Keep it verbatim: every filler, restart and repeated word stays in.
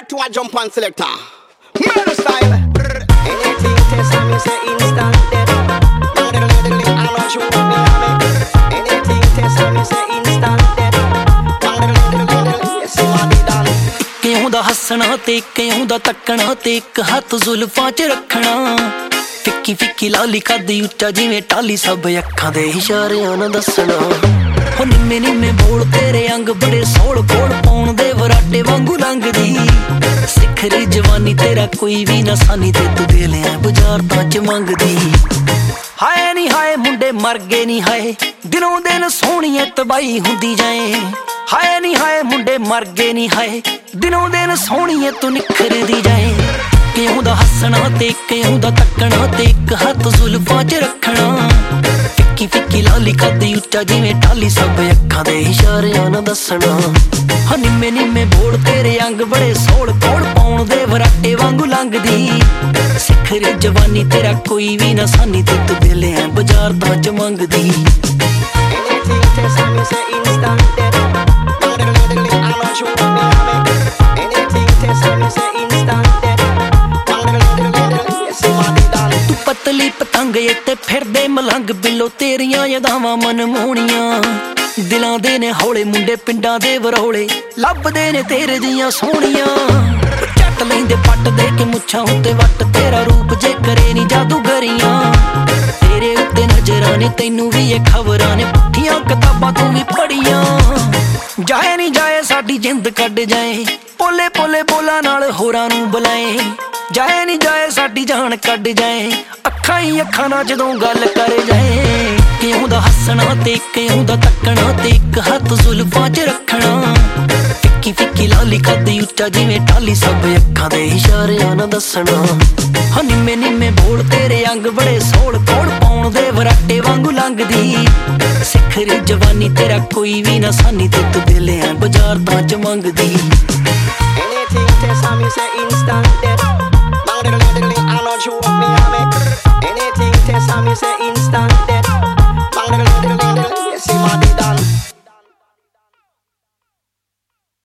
to a jump on selector. Murder style. Anything test and me say instant dead. I know you want me on me. Anything test and me say instant dead. Yes, you want it done. ਇੱਕ ਆਉਂਦਾ ਹੱਸਣਾ ਤੇ ਇੱਕ ਆਉਂਦਾ ਤੱਕਣਾ ਤੇ ਇੱਕ ਹੱਥ ਜ਼ੁਲਫਾਂ 'ਚ ਰੱਖਣਾ ਫਿੱਕੀ ਫਿੱਕੀ ਲਾਲੀ ਕੱਦ ਉੱਚਾ ਜਿਵੇਂ ਟਾਲੀ ਸਭ ਅੱਖਾਂ ਦੇ ਇਸ਼ਾਰਿਆਂ ਨਾਲ ਦੱਸਣਾ ਹੋ ਨਿੰਮੇ ਨਿੰਮੇ ਬੋਲ ਤੇਰੇ ਅੰਗ ਬੜੇ ਸੋਲ ਕੋਲ ਪਾਉਣ ਦੇ ਵਰਾਟੇ ਵਾਂਗੂ ਲੰਘਦੀ ਸਿਖਰੀ ਜਵਾਨੀ ਤੇਰਾ ਕੋਈ ਵੀ ਨਾ ਸਾਨੀ ਤੇ ਤੂੰ ਦੇ ਲਿਆ ਬਾਜ਼ਾਰ ਤਾਂ ਚ ਮੰਗਦੀ ਹਾਏ ਨੀ ਹਾਏ ਮੁੰਡੇ ਮਰ ਗਏ ਨੀ ਹਾਏ ਦਿਨੋਂ ਦਿਨ ਸੋਹਣੀਏ ਤਬਾਈ ਹੁੰਦੀ ਜਾਏ ਹਾਏ ਨੀ ਹਾਏ ਮੁੰਡੇ ਮਰ ਗਏ ਨੀ ਹਾਏ ਦਿਨੋਂ ਦਿਨ ਸੋਹਣੀਏ ਤੂੰ ਨਿਖਰਦੀ ਜਾਏ ਕਿਉਂ ਦਾ ਹੱਸਣਾ ਤੇ ਕਿਉਂ ਦਾ ਤੱਕਣਾ ਤੇ ਇੱਕ ਹੱਥ ਜ਼ੁਲਫਾਂ 'ਚ ਰੱਖਣਾ ਫਿੱਕੀ ਫਿੱਕੀ ਲਾਲੀ ਕੱਦ ਉੱਚਾ ਜਿਵੇਂ ਟਾਲੀ ਸਭ ਅੱਖਾਂ ਦੇ ਇਸ਼ਾਰਿਆਂ ਨਾਲ ਦੱਸਣਾ ਹਾਂ ਨਿੰਮੇ ਨਿੰਮੇ ਬੋੜ ਤੇਰੇ ਅੰਗ ਬੜੇ ਸੋਲ ਕੋਲ ਪਾਉਣ ਦੇ ਵਰਾਟੇ ਵਾਂਗੂ ਲੰਘਦੀ ਸਿਖਰੀ ਜਵਾਨੀ ਤੇਰਾ ਕੋਈ ਵੀ ਨਾ ਸਾਨੀ ਤੇ ਤੂੰ ਦਿਲ ਐ ਬਾਜ਼ਾਰ ਤਾਂ ਚ ਮੰਗਦੀ ਤੂੰ ਪਤਲੀ ਪਤੰਗ ਇੱਥੇ ਫਿਰਦੇ ਮਲੰਗ ਬਿੱਲੋ ਤੇਰੀਆਂ ਯਾਦਾਵਾਂ ਮਨਮੋਹਣੀਆਂ ਦਿਲਾਂ ਦੇ ਨੇ ਹੌਲੇ ਮੁੰਡੇ ਪਿੰਡਾਂ ਦੇ ਵਰੋਲੇ ਲੱਭਦੇ ਨੇ ਤੇਰੇ ਦੀਆਂ ਸੋਹਣੀਆਂ ਚੱਟ ਲੈਂਦੇ ਪੱਟ ਦੇ ਕੇ ਮੁੱਛਾਂ ਉੱਤੇ ਵੱਟ ਤੇਰਾ ਰੂਪ ਜੇ ਕਰੇ ਨੀ ਜਾਦੂਗਰੀਆਂ ਤੇਰੇ ਉੱਤੇ ਨਜ਼ਰਾਂ ਨੇ ਤੈਨੂੰ ਵੀ ਇਹ ਖਬਰਾਂ ਨੇ ਪੁੱਠੀਆਂ ਕਿਤਾਬਾਂ ਤੂੰ ਵੀ ਪੜੀਆਂ ਜਾਏ ਨੀ ਜਾਏ ਸਾਡੀ ਜਿੰਦ ਕੱਢ ਜਾਏ ਪੋਲੇ ਪੋਲੇ ਬੋਲਾਂ ਨਾਲ ਹੋਰਾਂ ਨੂੰ ਬੁਲਾਏ ਜਾਏ ਨੀ ਜਾਏ ਸਾਡੀ ਜਾਨ ਕੱਢ ਜਾਏ ਅੱਖਾਂ ਹੀ ਅੱਖਾਂ ਨਾਲ ਜਦੋਂ ਗੱਲ ਕਰ ਜਾਏ ਕਿਉਂ ਦਾ ਹੱਸਣਾ ਤੇ ਕਿਉਂ ਦਾ ਤੱਕਣਾ ਤੇ ਇੱਕ ਹੱਥ ਜ਼ੁਲਫਾਂ 'ਚ ਰੱਖਣਾ ਫਿੱਕੀ ਫਿੱਕੀ ਲਾਲੀ ਕੱਦ ਉੱਚਾ ਜਿਵੇਂ ਟਾਲੀ ਸਭ ਅੱਖਾਂ ਦੇ ਇਸ਼ਾਰਿਆਂ ਨਾਲ ਦੱਸਣਾ ਹਾਂ ਨਿੰਮੇ ਨਿੰਮੇ ਬੋਲ ਤੇਰੇ ਅੰਗ ਬੜੇ ਸੋਲ ਕੋਲ ਪਾਉਣ ਦੇ ਵਰਾਟੇ ਵਾਂਗੂ ਲੰਘਦੀ ਸਿਖਰੀ ਜਵਾਨੀ ਤੇਰਾ ਕੋਈ ਵੀ ਨਾ ਸਾਨੀ ਤੇ ਤੂੰ ਦਿਲ ਐ ਬਾਜ਼ਾਰ ਤਾਂ ਚ ਮੰਗਦੀ I know you want me on me. Anything test and me say instant